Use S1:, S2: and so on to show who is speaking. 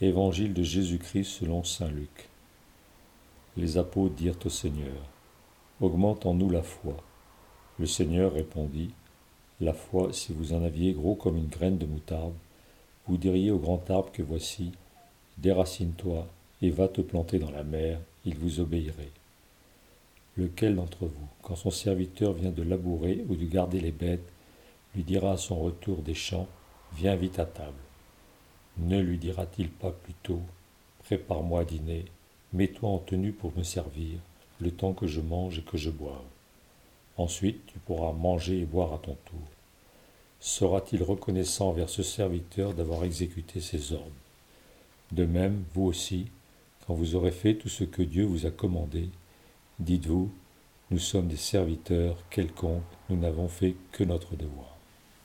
S1: Évangile de Jésus-Christ selon saint Luc. Les apôtres dirent au Seigneur : augmente en nous la foi. Le Seigneur répondit : la foi, si vous en aviez gros comme une graine de moutarde, vous diriez au grand arbre que voici, déracine-toi et va te planter dans la mer, il vous obéirait. Lequel d'entre vous, quand son serviteur vient de labourer ou de garder les bêtes, lui dira à son retour des champs : viens vite à table? Ne lui dira-t-il pas plutôt : prépare-moi à dîner, mets-toi en tenue pour me servir, le temps que je mange et que je boive. Ensuite tu pourras manger et boire à ton tour. Sera-t-il reconnaissant envers ce serviteur d'avoir exécuté ses ordres? De même, vous aussi, quand vous aurez fait tout ce que Dieu vous a commandé, dites-vous : nous sommes des serviteurs quelconques, nous n'avons fait que notre devoir.